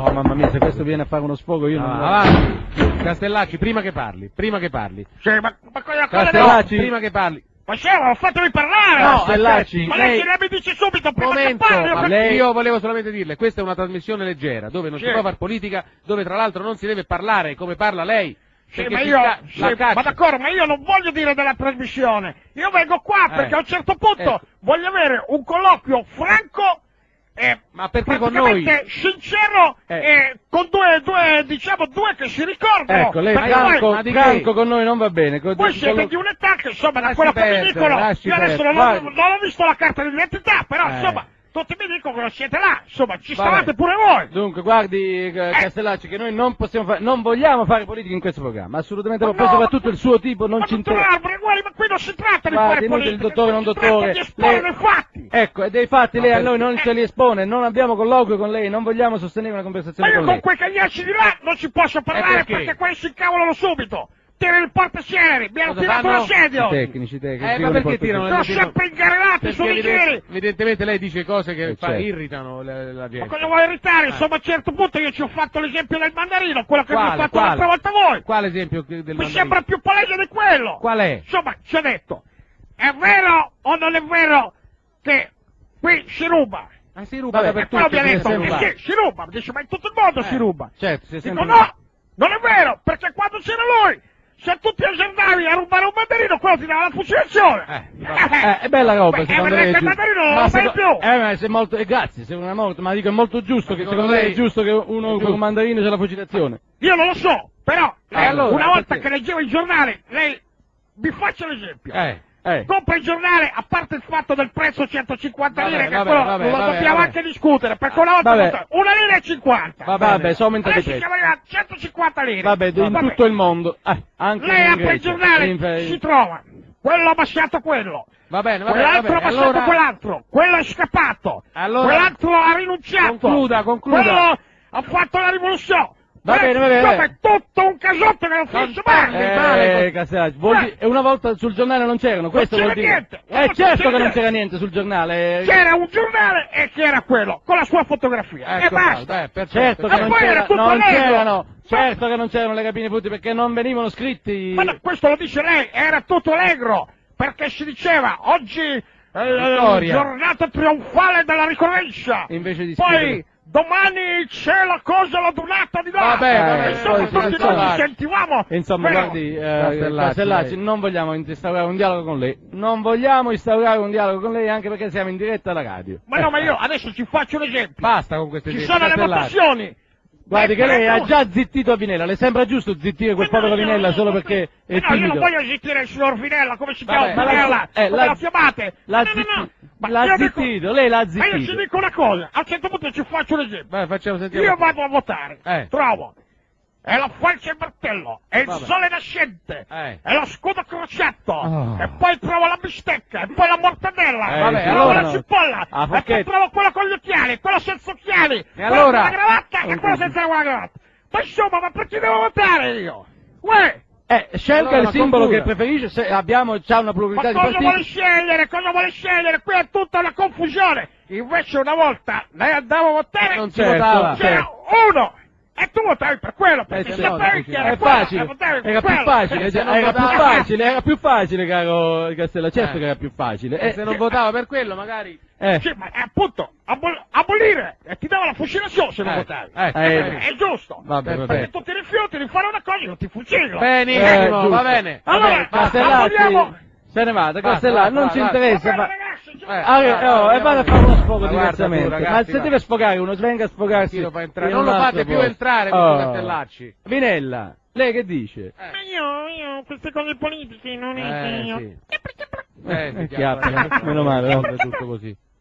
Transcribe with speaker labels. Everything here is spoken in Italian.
Speaker 1: Oh mamma mia, se questo viene a fare uno sfogo io non...
Speaker 2: Avanti, Castellacci, prima che parli.
Speaker 3: Sì, ma cosa
Speaker 1: Castellacci,
Speaker 2: Prima che parli.
Speaker 3: Ma scemo, fatemi parlare!
Speaker 1: No, Castellacci,
Speaker 3: ma lei mi dice subito prima
Speaker 2: Momento,
Speaker 3: che parli,
Speaker 2: ma
Speaker 1: lei-
Speaker 2: io volevo solamente dirle, questa è una trasmissione leggera, dove non si può fare politica, dove tra l'altro non si deve parlare come parla lei.
Speaker 3: Sì,
Speaker 2: perché
Speaker 3: ma
Speaker 2: si
Speaker 3: io,
Speaker 2: la caccia.
Speaker 3: ma d'accordo, ma io non voglio dire della trasmissione. Io vengo qua perché a un certo punto voglio avere un colloquio franco e
Speaker 2: ma perché con noi?
Speaker 3: sincero e con due che si ricordano.
Speaker 1: Ecco, lei
Speaker 3: Perché
Speaker 1: Franco con noi non va bene.
Speaker 3: voi siete di un'età che insomma da
Speaker 2: Lasci
Speaker 3: quello che mi
Speaker 2: perdere,
Speaker 3: dicono,
Speaker 2: lasci
Speaker 3: io adesso
Speaker 2: perdere.
Speaker 3: non ho visto la carta d'identità, però insomma tutti mi dicono che non siete là, insomma ci
Speaker 1: Vabbè.
Speaker 3: stavate pure voi.
Speaker 1: Dunque, guardi Castellacci, che noi non possiamo fare, non vogliamo fare politica in questo programma, assolutamente no,
Speaker 3: Ma
Speaker 1: poi
Speaker 3: no,
Speaker 1: soprattutto il suo tipo non
Speaker 3: ma
Speaker 1: ci
Speaker 3: dottor
Speaker 1: interessa.
Speaker 3: Arbore, guardi, ma qui non si tratta di
Speaker 1: Guardi,
Speaker 3: fare
Speaker 1: inutile
Speaker 3: politica,
Speaker 1: dottore, non
Speaker 3: si tratta
Speaker 1: dottore.
Speaker 3: di esporre
Speaker 1: Lei-
Speaker 3: dei fatti.
Speaker 1: Ecco, e dei fatti lei a
Speaker 2: per-
Speaker 1: noi non ce li espone, non abbiamo colloquio con lei, non vogliamo sostenere una
Speaker 3: Ma
Speaker 1: conversazione
Speaker 3: io
Speaker 1: con
Speaker 3: con
Speaker 1: lei.
Speaker 3: quei cagnacci di là non ci posso parlare
Speaker 2: perché?
Speaker 3: quelli si incavolano subito. Tirano il portachieri, mi hanno
Speaker 2: Cosa
Speaker 3: tirato
Speaker 2: fanno?
Speaker 3: l'assedio.
Speaker 1: Tecnici.
Speaker 2: Ma perché tirano
Speaker 3: Sono sempre ingarelati, sono i giri.
Speaker 2: Evidentemente lei dice cose che
Speaker 1: certo.
Speaker 2: irritano la gente.
Speaker 3: Ma cosa vuoi irritare? Insomma, a un certo punto io ci ho fatto l'esempio del mandarino, quello che mi ha
Speaker 2: Quale?
Speaker 3: fatto l'altra volta voi.
Speaker 2: Quale esempio del
Speaker 3: Mi
Speaker 2: mandarino?
Speaker 3: sembra più palese di quello.
Speaker 2: Qual è?
Speaker 3: Insomma, ci ho detto, è vero o non è vero che qui si ruba?
Speaker 2: Si ruba
Speaker 1: Vabbè,
Speaker 3: E
Speaker 2: dappertutto.
Speaker 3: quello mi ha detto,
Speaker 2: si ruba.
Speaker 3: sì, si ruba. Dice, ma in tutto il mondo si ruba.
Speaker 1: Certo, si è
Speaker 3: Dico,
Speaker 1: sempre...
Speaker 3: no, non è vero, perché quando c'era lui, se tu ti azzardavi a rubare un mandarino, quello ti dava la fucilazione.
Speaker 1: è bella roba,
Speaker 3: Beh,
Speaker 1: secondo
Speaker 3: perché
Speaker 1: lei è
Speaker 3: il
Speaker 1: giusto.
Speaker 3: mandarino non lo fai più.
Speaker 1: Ma se molto, grazie, se non è molto, ma dico è molto giusto, che secondo lei è giusto che uno con un mandarino c'è la fucilazione.
Speaker 3: Io non lo so, però,
Speaker 2: allora,
Speaker 3: una volta
Speaker 2: perché?
Speaker 3: che leggevo il giornale, lei, vi faccio l'esempio.
Speaker 1: Eh.
Speaker 3: Compra il giornale, a parte il fatto del prezzo 150
Speaker 2: Vabbè,
Speaker 3: lire, che
Speaker 2: vabbè,
Speaker 3: quello
Speaker 2: vabbè,
Speaker 3: lo
Speaker 2: vabbè,
Speaker 3: dobbiamo
Speaker 2: vabbè.
Speaker 3: anche discutere, perché una volta
Speaker 1: Vabbè.
Speaker 3: costa 1 lira e 50.
Speaker 1: Vabbè, sono aumentati i
Speaker 3: Adesso
Speaker 1: prezzi.
Speaker 3: siamo arrivati a 150 lire.
Speaker 1: Vabbè, in
Speaker 3: Vabbè.
Speaker 1: tutto il mondo, anche
Speaker 3: Lei
Speaker 1: in
Speaker 3: apre il
Speaker 1: Grecia.
Speaker 3: giornale, si trova, quello ha abbasciato quello,
Speaker 2: Va bene,
Speaker 3: quell'altro ha abbasciato
Speaker 2: allora,
Speaker 3: quell'altro, quello è scappato,
Speaker 2: Allora-
Speaker 3: quell'altro ha rinunciato,
Speaker 2: Concluda.
Speaker 3: quello ha fatto la rivoluzione.
Speaker 1: Va bene, va bene.
Speaker 3: Insomma, è tutto un casotto che non finisce mai.
Speaker 1: Castellacci, e una volta sul giornale non c'erano, questo
Speaker 3: c'era
Speaker 1: vuol dire...
Speaker 3: niente. Una volta
Speaker 1: certo
Speaker 3: c'era
Speaker 1: che non
Speaker 3: niente.
Speaker 1: c'era niente sul giornale.
Speaker 3: C'era un giornale e c'era quello, con la sua fotografia, e basta.
Speaker 1: Certo che
Speaker 3: E
Speaker 1: non
Speaker 3: poi era
Speaker 1: c'era,
Speaker 3: tutto
Speaker 1: non
Speaker 3: allegro.
Speaker 1: c'erano, certo che non c'erano le cabine puti perché non venivano scritti.
Speaker 3: Ma no, questo lo dice lei, era tutto allegro, perché si diceva, oggi
Speaker 2: Vittoria.
Speaker 3: giornata trionfale della ricorrenza,
Speaker 1: Invece di
Speaker 3: poi
Speaker 1: scrivere-
Speaker 3: domani c'è la cosa, la donata di là.
Speaker 2: Vabbè,
Speaker 3: Insomma,
Speaker 1: poi
Speaker 3: tutti
Speaker 1: insomma-
Speaker 3: noi ci sentivamo.
Speaker 1: Insomma,
Speaker 3: però-
Speaker 1: guardi,
Speaker 2: Castellacci,
Speaker 1: Castellacci,
Speaker 2: lei.
Speaker 1: non vogliamo instaurare un dialogo con lei. Non vogliamo instaurare un dialogo con lei anche perché siamo in diretta alla radio.
Speaker 3: Ma no, ma io adesso ci faccio un esempio.
Speaker 2: Basta con queste
Speaker 3: Ci
Speaker 2: esempi,
Speaker 3: sono le
Speaker 2: Castellacci.
Speaker 3: votazioni.
Speaker 1: Guardi che lei ha
Speaker 3: no.
Speaker 1: già zittito a Vinella, le sembra giusto zittire quel povero Vinella solo perché è
Speaker 3: No, io non
Speaker 1: timido?
Speaker 3: voglio zittire il signor Vinella, come si
Speaker 2: Vabbè,
Speaker 3: chiama?
Speaker 2: ma
Speaker 3: Vinella, come
Speaker 1: l'ha-
Speaker 3: lo chiamate?
Speaker 1: l'ha
Speaker 3: No, no, no. Ma
Speaker 1: l'ha
Speaker 3: io dico-
Speaker 1: zittito, lei l'ha
Speaker 3: Ma io ci
Speaker 1: zittito.
Speaker 3: dico una cosa, a un certo punto ci faccio un esempio.
Speaker 2: Vai, facciamo sentire.
Speaker 3: Io vado a votare, trovo, è la falce e il martello, è il
Speaker 2: Vabbè.
Speaker 3: sole nascente,
Speaker 2: Eh.
Speaker 3: è lo scudo crociato,
Speaker 1: Oh.
Speaker 3: e poi trovo la bistecca, e poi la mortadella,
Speaker 1: Vabbè,
Speaker 3: trovo
Speaker 1: allora
Speaker 3: la
Speaker 1: no.
Speaker 3: cipolla,
Speaker 1: Ah,
Speaker 3: e poi
Speaker 1: Forchetti.
Speaker 3: trovo quello con gli occhiali, quello senza occhiali, quello
Speaker 2: allora?
Speaker 3: con la cravatta e quello senza la cravatta. Ma insomma, ma perché devo votare io? Uè!
Speaker 1: Scelga
Speaker 2: Allora,
Speaker 1: il simbolo
Speaker 2: concluda.
Speaker 1: che preferisce, se abbiamo c'ha una
Speaker 3: Ma
Speaker 1: pluralità di
Speaker 3: cosa vuole
Speaker 1: partiti.
Speaker 3: scegliere? Cosa vuole scegliere? Qui è tutta una confusione. Invece una volta lei andava a votare,
Speaker 2: Non si
Speaker 1: Certo,
Speaker 2: votava.
Speaker 3: c'era uno e tu votavi per quello, perché
Speaker 1: sì,
Speaker 3: sapevi che era
Speaker 1: è
Speaker 3: quello,
Speaker 1: facile,
Speaker 3: e votavi per
Speaker 1: era più
Speaker 3: quello.
Speaker 1: facile,
Speaker 2: se non
Speaker 1: era più
Speaker 2: votava-
Speaker 1: facile, era più facile, caro Castello, certo che era più facile.
Speaker 2: E se non votava per quello, magari...
Speaker 3: Sì, ma appunto, abolire, e ti dava la fucilazione se non
Speaker 2: Eh,
Speaker 3: votavi.
Speaker 1: eh,
Speaker 3: È giusto.
Speaker 1: Vabbè,
Speaker 3: Perché
Speaker 1: vabbè.
Speaker 3: tu ti rifiuti di fare una cosa, io ti fucilo.
Speaker 2: Benissimo,
Speaker 1: giusto.
Speaker 2: va bene.
Speaker 3: Allora,
Speaker 1: Castellacci,
Speaker 3: aboliamo...
Speaker 1: se ne vada,
Speaker 2: Basta,
Speaker 1: Castellacci, non ci
Speaker 2: basta,
Speaker 1: interessa,
Speaker 3: Va
Speaker 1: ma...
Speaker 3: bene, ragazzi, ci
Speaker 1: e vada a fare uno sfogo
Speaker 2: Ma guarda tu,
Speaker 1: diversamente.
Speaker 2: ragazzi,
Speaker 1: Ma se deve sfogare uno, venga a sfogarsi.
Speaker 2: Chi lo fa entrare?
Speaker 1: in
Speaker 2: Non lo
Speaker 1: un
Speaker 2: fate
Speaker 1: altro
Speaker 2: più
Speaker 1: posto.
Speaker 2: entrare questo Castellacci.
Speaker 1: Vinella, lei che dice?
Speaker 3: Ma io, queste cose politiche non è che io...
Speaker 2: Sì.
Speaker 1: Chiappa, meno male, no?
Speaker 2: È tutto così.